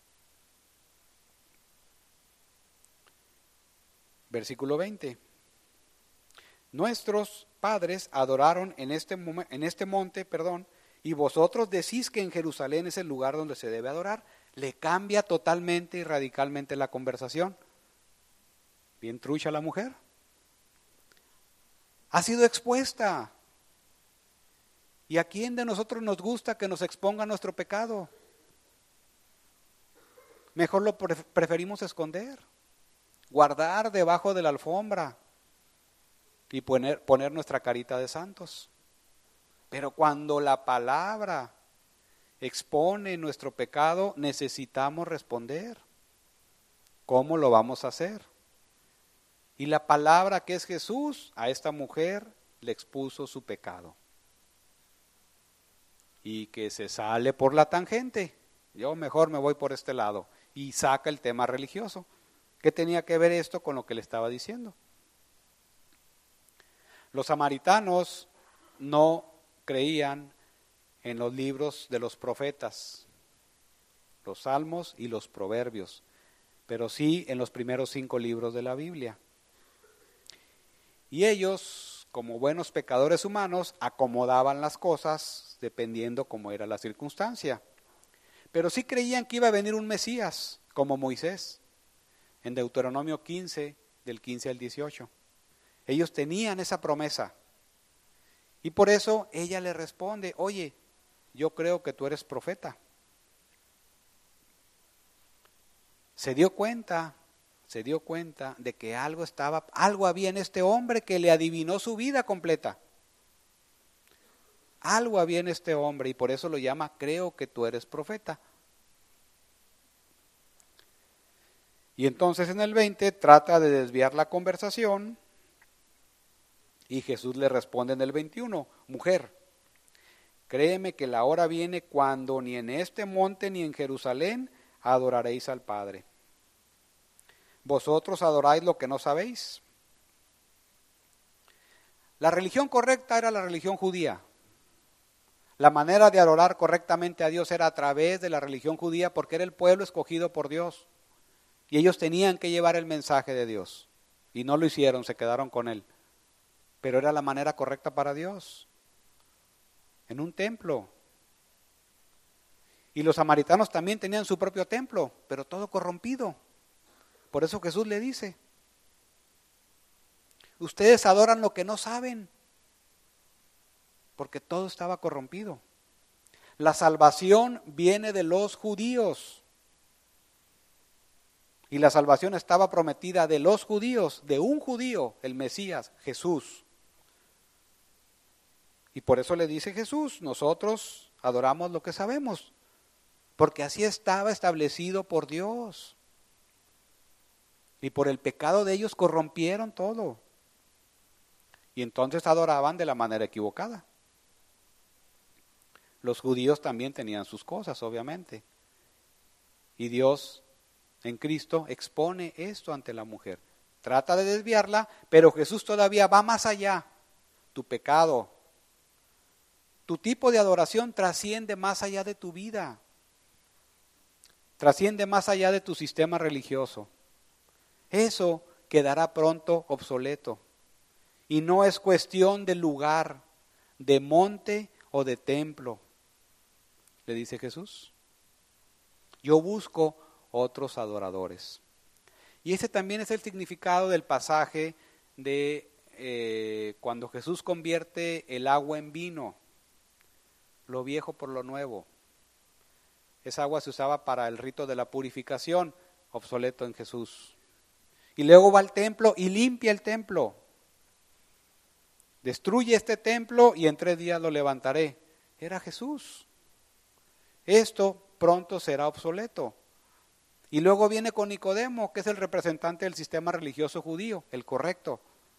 Versículo veinte. Nuestros padres adoraron en este, en este monte, perdón, y vosotros decís que en Jerusalén es el lugar donde se debe adorar. Le cambia totalmente y radicalmente la conversación. Bien trucha la mujer. Ha sido expuesta. ¿Y a quién de nosotros nos gusta que nos exponga nuestro pecado? Mejor lo preferimos esconder, guardar debajo de la alfombra y poner, poner nuestra carita de santos. Pero cuando la palabra expone nuestro pecado, necesitamos responder. ¿Cómo lo vamos a hacer? Y la palabra que es Jesús, a esta mujer le expuso su pecado. Y que se sale por la tangente. Yo mejor me voy por este lado. Y saca el tema religioso. ¿Qué tenía que ver esto con lo que le estaba diciendo? Los samaritanos no creían en los libros de los profetas, los salmos y los proverbios, pero sí en los primeros cinco libros de la Biblia. Y ellos, como buenos pecadores humanos, acomodaban las cosas dependiendo cómo era la circunstancia. Pero sí creían que iba a venir un Mesías, como Moisés, en Deuteronomio quince, del quince al dieciocho. Ellos tenían esa promesa. Y por eso ella le responde, oye, yo creo que tú eres profeta. Se dio cuenta, se dio cuenta de que algo estaba, algo había en este hombre que le adivinó su vida completa. Algo había en este hombre y por eso lo llama, creo que tú eres profeta. Y entonces en el veinte trata de desviar la conversación y Jesús le responde en el veintiuno, mujer, créeme que la hora viene cuando ni en este monte ni en Jerusalén adoraréis al Padre. Vosotros adoráis lo que no sabéis. La religión correcta era la religión judía. La manera de adorar correctamente a Dios era a través de la religión judía porque era el pueblo escogido por Dios. Y ellos tenían que llevar el mensaje de Dios. Y no lo hicieron, se quedaron con él. Pero era la manera correcta para Dios. En un templo. Y los samaritanos también tenían su propio templo, pero todo corrompido. Por eso Jesús le dice, ustedes adoran lo que no saben, porque todo estaba corrompido. La salvación viene de los judíos. Y la salvación estaba prometida de los judíos, de un judío, el Mesías, Jesús. Y por eso le dice Jesús, nosotros adoramos lo que sabemos, porque así estaba establecido por Dios. Y por el pecado de ellos corrompieron todo. Y entonces adoraban de la manera equivocada. Los judíos también tenían sus cosas, obviamente. Y Dios en Cristo expone esto ante la mujer. Trata de desviarla, pero Jesús todavía va más allá. Tu pecado, tu tipo de adoración trasciende más allá de tu vida. Trasciende más allá de tu sistema religioso. Eso quedará pronto obsoleto. Y no es cuestión de lugar, de monte o de templo, le dice Jesús. Yo busco otros adoradores. Y ese también es el significado del pasaje de eh, cuando Jesús convierte el agua en vino, lo viejo por lo nuevo. Esa agua se usaba para el rito de la purificación, obsoleto en Jesús. Y luego va al templo y limpia el templo. Destruye este templo y en tres días lo levantaré. Era Jesús. Esto pronto será obsoleto. Y luego viene con Nicodemo, que es el representante del sistema religioso judío, el correcto.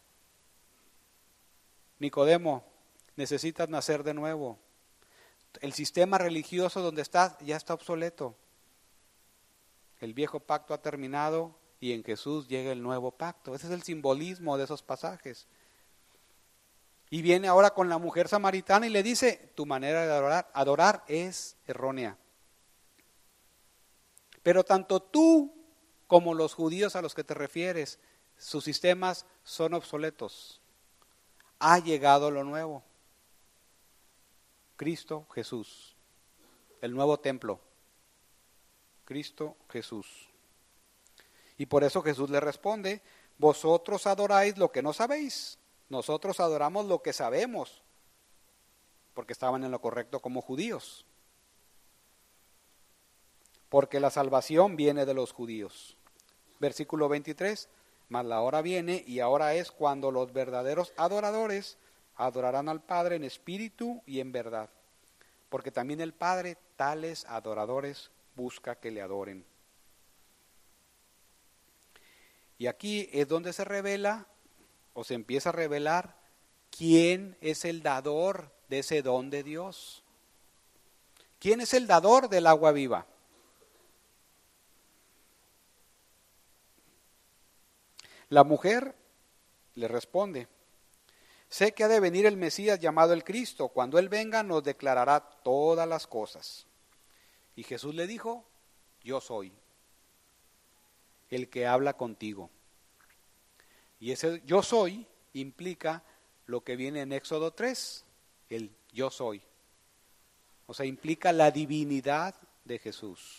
Nicodemo, necesitas nacer de nuevo. El sistema religioso donde estás ya está obsoleto. El viejo pacto ha terminado y en Jesús llega el nuevo pacto. Ese es el simbolismo de esos pasajes. Y viene ahora con la mujer samaritana y le dice, tu manera de adorar, adorar es errónea. Pero tanto tú como los judíos a los que te refieres, sus sistemas son obsoletos. Ha llegado lo nuevo. Cristo Jesús, el nuevo templo. Cristo Jesús. Y por eso Jesús le responde, vosotros adoráis lo que no sabéis, nosotros adoramos lo que sabemos, porque estaban en lo correcto como judíos. Porque la salvación viene de los judíos. Versículo veintitrés, mas la hora viene y ahora es cuando los verdaderos adoradores adorarán al Padre en espíritu y en verdad, porque también el Padre tales adoradores busca que le adoren. Y aquí es donde se revela o se empieza a revelar quién es el dador de ese don de Dios. ¿Quién es el dador del agua viva? La mujer le responde, sé que ha de venir el Mesías llamado el Cristo. Cuando Él venga nos declarará todas las cosas. Y Jesús le dijo, yo soy el que habla contigo. Y ese yo soy implica lo que viene en Éxodo tres, el yo soy. O sea, implica la divinidad de Jesús.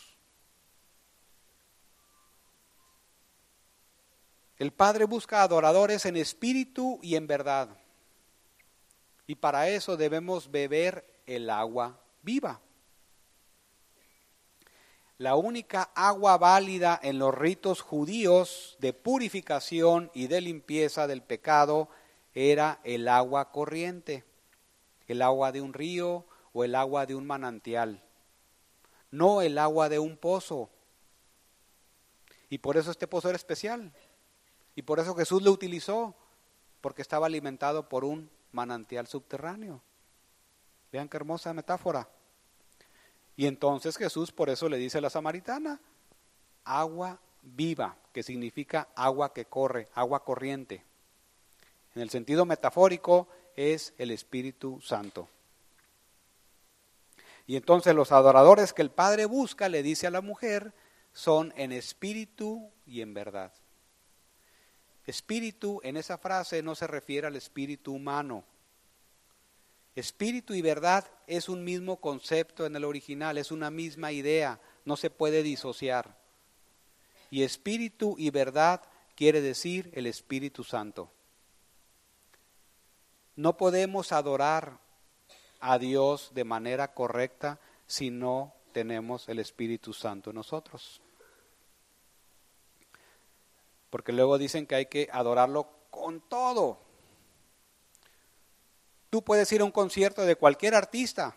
El Padre busca adoradores en espíritu y en verdad. Y para eso debemos beber el agua viva. La única agua válida en los ritos judíos de purificación y de limpieza del pecado era el agua corriente, el agua de un río o el agua de un manantial, no el agua de un pozo. Y por eso este pozo era especial. Y por eso Jesús lo utilizó, porque estaba alimentado por un manantial subterráneo. Vean qué hermosa metáfora. Y entonces Jesús por eso le dice a la samaritana, agua viva, que significa agua que corre, agua corriente. En el sentido metafórico es el Espíritu Santo. Y entonces los adoradores que el Padre busca, le dice a la mujer, son en espíritu y en verdad. Espíritu en esa frase no se refiere al espíritu humano. Espíritu y verdad es un mismo concepto en el original, es una misma idea, no se puede disociar. Y espíritu y verdad quiere decir el Espíritu Santo. No podemos adorar a Dios de manera correcta si no tenemos el Espíritu Santo en nosotros. Porque luego dicen que hay que adorarlo con todo. Tú puedes ir a un concierto de cualquier artista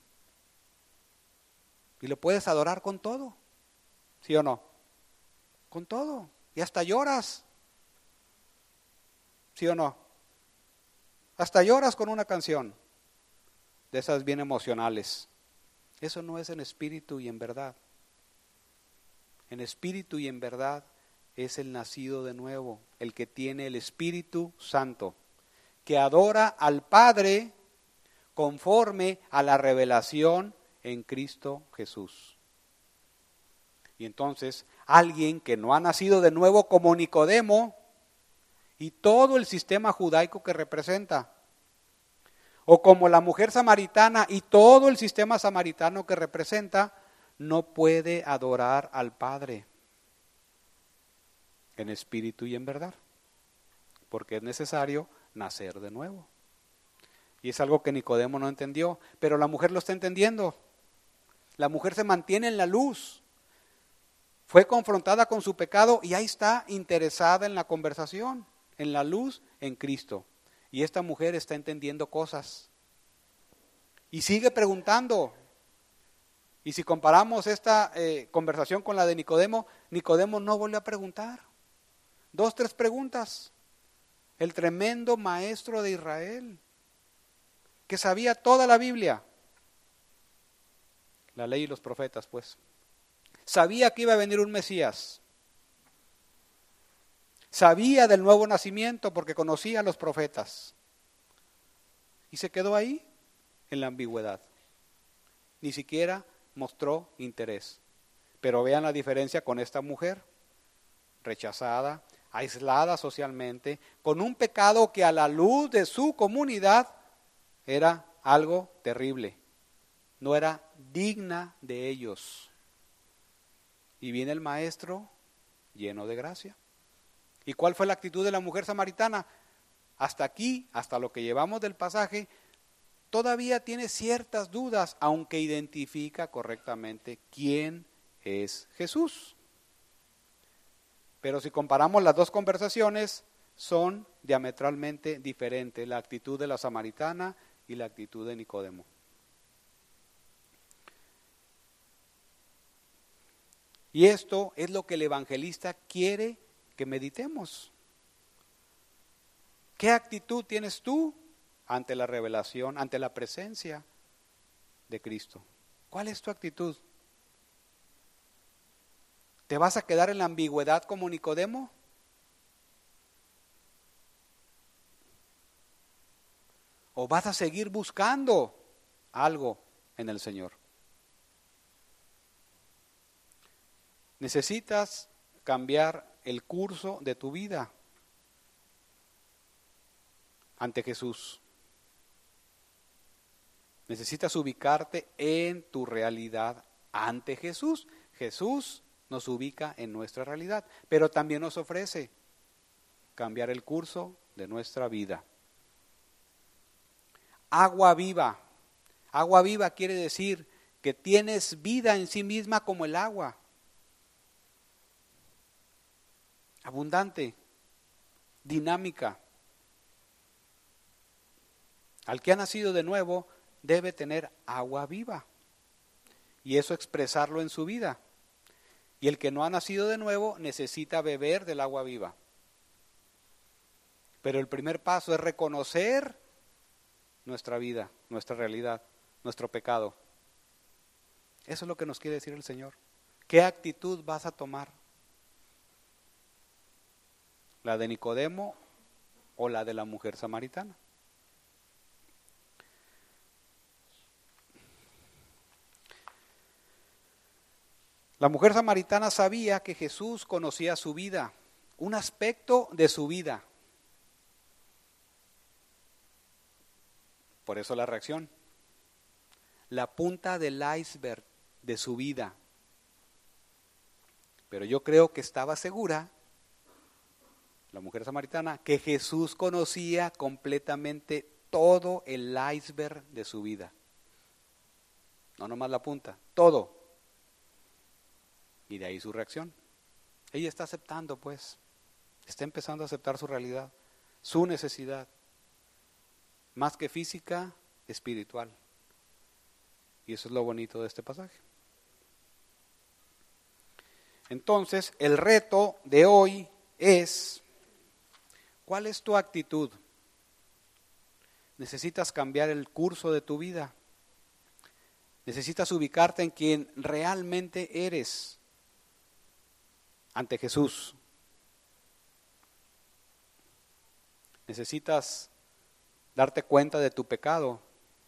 y lo puedes adorar con todo, ¿sí o no? Con todo, y hasta lloras, ¿sí o no? Hasta lloras con una canción de esas bien emocionales. Eso no es en espíritu y en verdad. En espíritu y en verdad es el nacido de nuevo, el que tiene el Espíritu Santo, que adora al Padre conforme a la revelación en Cristo Jesús. Y entonces, alguien que no ha nacido de nuevo como Nicodemo y todo el sistema judaico que representa, o como la mujer samaritana y todo el sistema samaritano que representa, no puede adorar al Padre en espíritu y en verdad, porque es necesario nacer de nuevo. Y es algo que Nicodemo no entendió, pero la mujer lo está entendiendo. La mujer se mantiene en la luz. Fue confrontada con su pecado y ahí está, interesada en la conversación, en la luz, en Cristo. Y esta mujer está entendiendo cosas. Y sigue preguntando. Y si comparamos esta eh, conversación con la de Nicodemo, Nicodemo no volvió a preguntar. Dos, tres preguntas. El tremendo maestro de Israel, que sabía toda la Biblia, la ley y los profetas, pues. Sabía que iba a venir un Mesías. Sabía del nuevo nacimiento porque conocía a los profetas. Y se quedó ahí, en la ambigüedad. Ni siquiera mostró interés. Pero vean la diferencia con esta mujer, rechazada, aislada socialmente, con un pecado que a la luz de su comunidad era algo terrible. No era digna de ellos. Y viene el maestro lleno de gracia. ¿Y cuál fue la actitud de la mujer samaritana? Hasta aquí, hasta lo que llevamos del pasaje, todavía tiene ciertas dudas, aunque identifica correctamente quién es Jesús. Pero si comparamos las dos conversaciones, son diametralmente diferentes, la actitud de la samaritana y la actitud de Nicodemo. Y esto es lo que el evangelista quiere que meditemos. ¿Qué actitud tienes tú ante la revelación, ante la presencia de Cristo? ¿Cuál es tu actitud? ¿Te vas a quedar en la ambigüedad como Nicodemo? ¿O vas a seguir buscando algo en el Señor? Necesitas cambiar el curso de tu vida ante Jesús. Necesitas ubicarte en tu realidad ante Jesús. Jesús nos ubica en nuestra realidad, pero también nos ofrece cambiar el curso de nuestra vida. Agua viva. Agua viva quiere decir que tienes vida en sí misma como el agua. Abundante, dinámica. Al que ha nacido de nuevo debe tener agua viva y eso expresarlo en su vida. Y el que no ha nacido de nuevo necesita beber del agua viva. Pero el primer paso es reconocer nuestra vida, nuestra realidad, nuestro pecado. Eso es lo que nos quiere decir el Señor. ¿Qué actitud vas a tomar? ¿La de Nicodemo o la de la mujer samaritana? La mujer samaritana sabía que Jesús conocía su vida, un aspecto de su vida. Por eso la reacción. La punta del iceberg de su vida. Pero yo creo que estaba segura, la mujer samaritana, que Jesús conocía completamente todo el iceberg de su vida. No nomás la punta, todo. Y de ahí su reacción. Ella está aceptando, pues, está empezando a aceptar su realidad, su necesidad, más que física, espiritual. Y eso es lo bonito de este pasaje. Entonces, el reto de hoy es, ¿cuál es tu actitud? Necesitas cambiar el curso de tu vida. Necesitas ubicarte en quien realmente eres ante Jesús. Necesitas darte cuenta de tu pecado,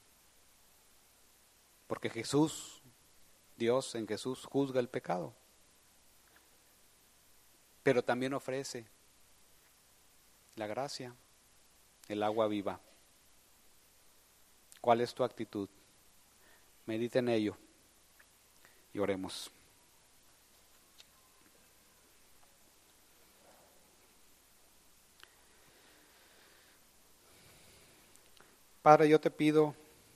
porque Jesús, Dios en Jesús juzga el pecado, pero también ofrece la gracia, el agua viva. ¿Cuál es tu actitud? Medita en ello. y oremos. Padre, yo te pido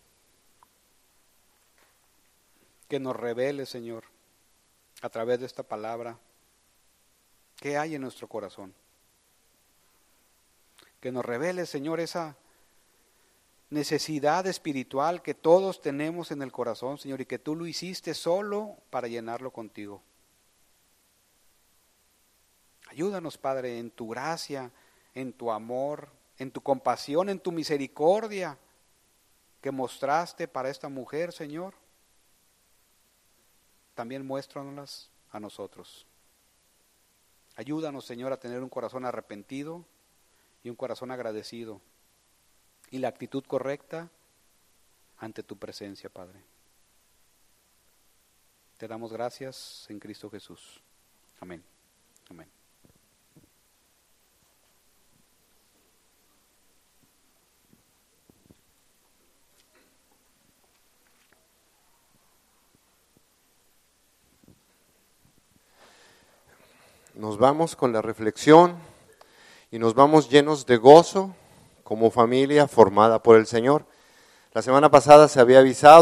que nos reveles, Señor, a través de esta palabra, qué hay en nuestro corazón. Que nos reveles, Señor, esa necesidad espiritual que todos tenemos en el corazón, Señor, y que tú lo hiciste solo para llenarlo contigo. Ayúdanos, Padre, en tu gracia, en tu amor, en tu compasión, en tu misericordia que mostraste para esta mujer, Señor. También muéstranoslas a nosotros. Ayúdanos, Señor, a tener un corazón arrepentido y un corazón agradecido y la actitud correcta ante tu presencia, Padre. Te damos gracias en Cristo Jesús. Amén. Amén. Nos vamos con la reflexión y nos vamos llenos de gozo como familia formada por el Señor. La semana pasada se había avisado